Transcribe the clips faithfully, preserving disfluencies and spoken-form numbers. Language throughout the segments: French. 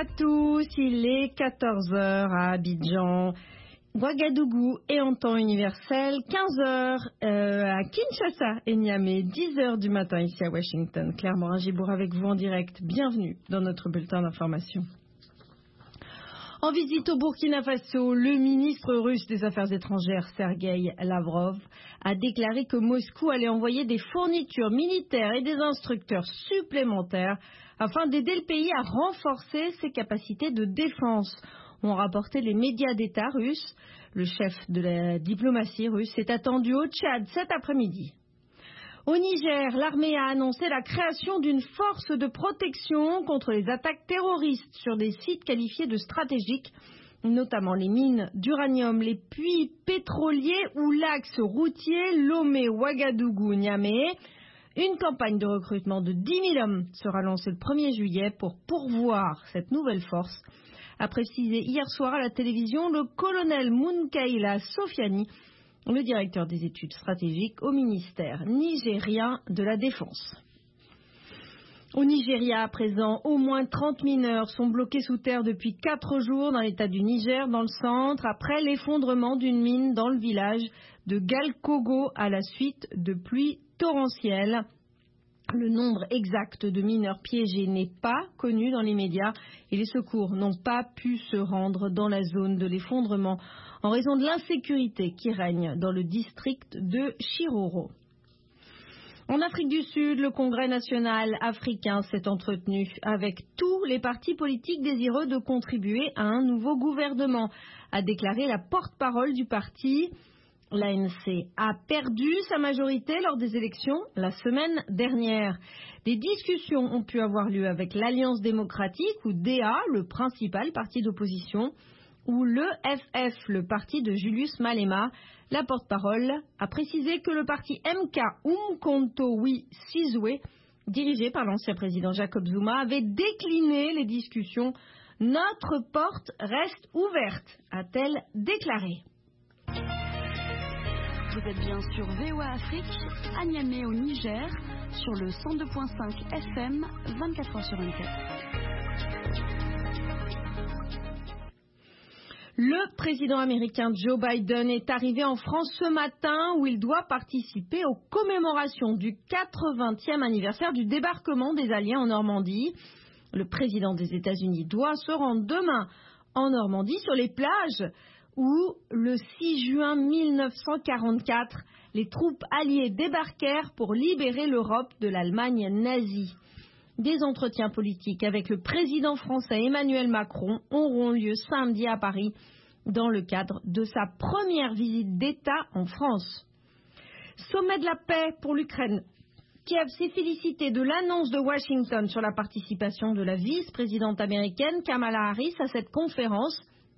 à tous, il est quatorze heures à Abidjan, Ouagadougou et en temps universel, quinze heures euh, à Kinshasa et Niamey, dix heures du matin ici à Washington. Claire Morin-Gibour avec vous en direct, bienvenue dans notre bulletin d'information. En visite au Burkina Faso, le ministre russe des Affaires étrangères, Sergueï Lavrov, a déclaré que Moscou allait envoyer des fournitures militaires et des instructeurs supplémentaires afin d'aider le pays à renforcer ses capacités de défense, ont rapporté les médias d'État russes. Le chef de la diplomatie russe est attendu au Tchad cet après-midi. Au Niger, l'armée a annoncé la création d'une force de protection contre les attaques terroristes sur des sites qualifiés de stratégiques, notamment les mines d'uranium, les puits pétroliers ou l'axe routier Lomé-Ouagadougou-Niamey. Une campagne de recrutement de dix mille hommes sera lancée le premier juillet pour pourvoir cette nouvelle force, a précisé hier soir à la télévision le colonel Munkaila Sofiani, le directeur des études stratégiques au ministère nigérien de la Défense. Au Nigeria, à présent, au moins trente mineurs sont bloqués sous terre depuis quatre jours dans l'état du Niger, dans le centre, après l'effondrement d'une mine dans le village de Galkogo à la suite de pluies torrentielles. Le nombre exact de mineurs piégés n'est pas connu dans les médias et les secours n'ont pas pu se rendre dans la zone de l'effondrement en raison de l'insécurité qui règne dans le district de Chiroro. En Afrique du Sud, le Congrès national africain s'est entretenu avec tous les partis politiques désireux de contribuer à un nouveau gouvernement, a déclaré la porte-parole du parti. L'A N C a perdu sa majorité lors des élections la semaine dernière. Des discussions ont pu avoir lieu avec l'Alliance démocratique, ou D A, le principal parti d'opposition, ou le F F, le parti de Julius Malema. La porte-parole a précisé que le parti M K Umkhonto we Sizwe, dirigé par l'ancien président Jacob Zuma, avait décliné les discussions. Notre porte reste ouverte, a-t-elle déclaré. Vous êtes bien sur V O A Afrique, à Niamey au Niger, sur le cent deux virgule cinq F M, vingt-quatre heures sur vingt-quatre. Le président américain Joe Biden est arrivé en France ce matin où il doit participer aux commémorations du quatre-vingtième anniversaire du débarquement des Alliés en Normandie. Le président des États-Unis doit se rendre demain en Normandie sur les plages où, le six juin mille neuf cent quarante-quatre, les troupes alliées débarquèrent pour libérer l'Europe de l'Allemagne nazie. Des entretiens politiques avec le président français Emmanuel Macron auront lieu samedi à Paris dans le cadre de sa première visite d'État en France. Sommet de la paix pour l'Ukraine. Kiev s'est félicité de l'annonce de Washington sur la participation de la vice-présidente américaine Kamala Harris à cette conférence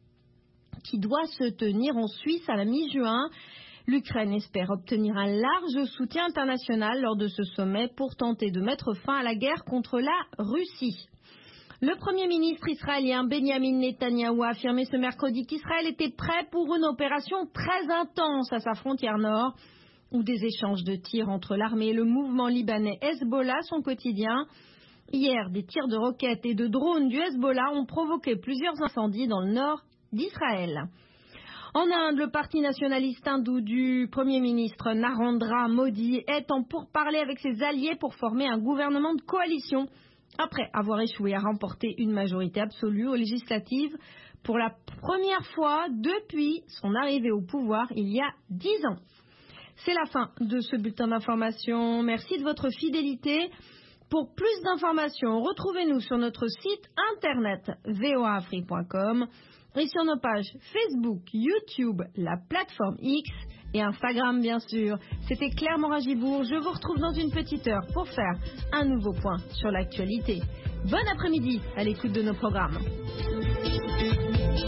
qui doit se tenir en Suisse à la mi-juin. L'Ukraine espère obtenir un large soutien international lors de ce sommet pour tenter de mettre fin à la guerre contre la Russie. Le Premier ministre israélien Benjamin Netanyahou a affirmé ce mercredi qu'Israël était prêt pour une opération très intense à sa frontière nord, où des échanges de tirs entre l'armée et le mouvement libanais Hezbollah sont quotidiens. Hier, des tirs de roquettes et de drones du Hezbollah ont provoqué plusieurs incendies dans le nord d'Israël. En Inde, le parti nationaliste hindou du Premier ministre Narendra Modi est en pourparlers avec ses alliés pour former un gouvernement de coalition après avoir échoué à remporter une majorité absolue aux législatives pour la première fois depuis son arrivée au pouvoir il y a dix ans. C'est la fin de ce bulletin d'information. Merci de votre fidélité. Pour plus d'informations, retrouvez-nous sur notre site internet v o a afrique point com et sur nos pages Facebook, YouTube, la plateforme X et Instagram bien sûr. C'était Claire Morin-Gibour. Je vous retrouve dans une petite heure pour faire un nouveau point sur l'actualité. Bon après-midi à l'écoute de nos programmes.